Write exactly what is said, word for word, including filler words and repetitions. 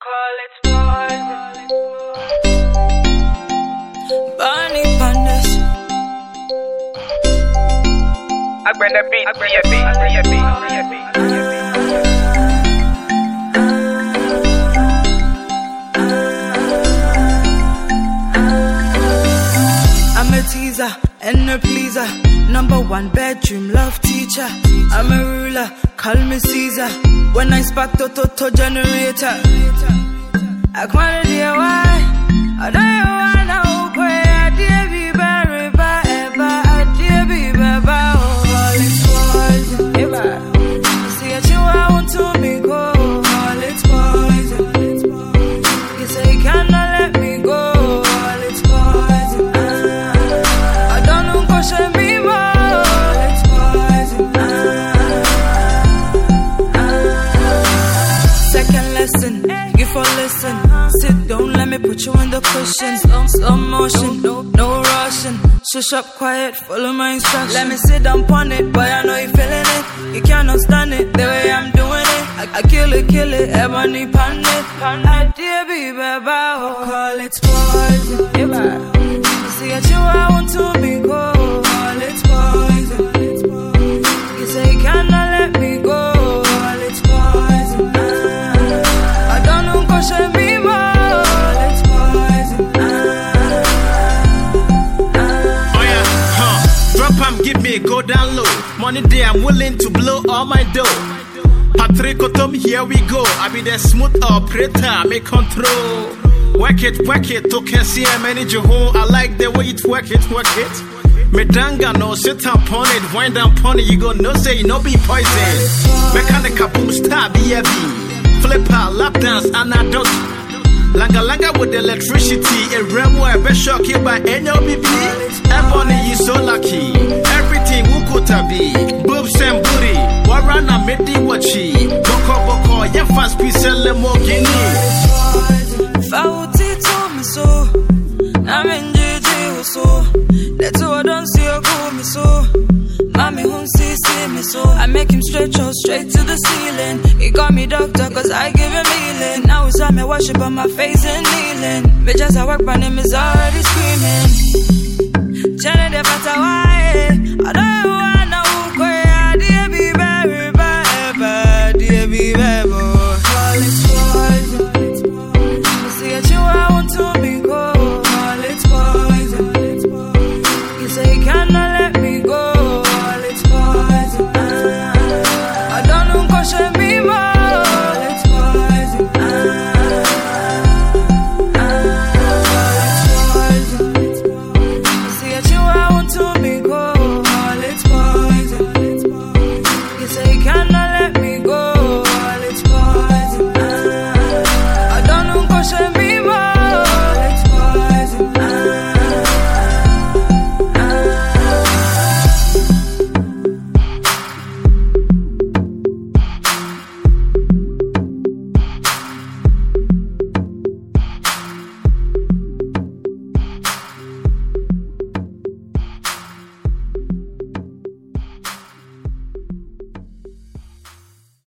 call it poison. Bunny Pandas. I bring the beat, I bring your beat, I bring your beat, I bring your beat, I bring your beat. I'm a teaser and a pleaser, number one bedroom love teacher. I'm a ruler, call me Caesar. When I spark to to to generator, I can't do why. I don't want to pray. I dare be buried by ever. I dare be buried by all it's poison. See what you want to me go. All it's poison. You say you cannot let me go. All it's poison. I don't know question me more. All it's poison. Second lesson, you for listen. Sit down, let me put you in the cushion. Slow, slow motion, no, no rushing. Shush up quiet, follow my instructions. Let me sit down on it, boy, I know you feeling it. You cannot stand it, the way I'm doing it. I, I kill it, kill it, ebony pan it. I dare be baba, call it poison. See what you I want to be go. Call it poison. You say you cannot let me go. Call it poison. I don't know, question me more. Give me a go down low. Money day, I'm willing to blow all my dough. Patrick Otom, here we go. I be the smooth operator, make control. Work it, work it, okay, see I manage your home. I like the way it work it, work it. Medanga no sit upon it, wind down upon it, you go no say no be poison. Mechanical boom star, B F B. Flipper, lap dance, anadot. Langa langa with electricity, a realm where best shock you by N O B B. Ebony is so lucky, everything wukuta be. Boobs and booty, warana medi wachi. Boko boko, yeah fast piece lemogini. Fauti to me so, I'm in J J so. That's all I don't see or go me so. Mommy won't see, see me so. I make him stretch out straight to the ceiling. He got me doctor cause I give him healing. Now it's time I worship on my face and kneeling. Bitches I work my name is already screaming. Jenny the better why I don't